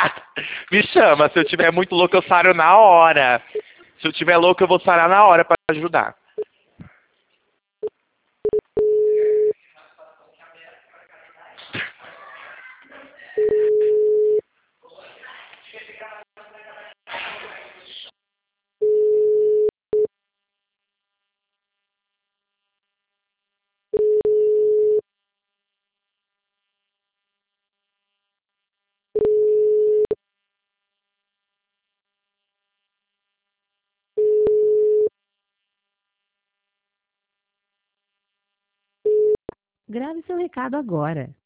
Me chama, se eu tiver muito louco, eu saro na hora. Se eu tiver louco, eu vou sarar na hora pra ajudar. Grave seu recado agora.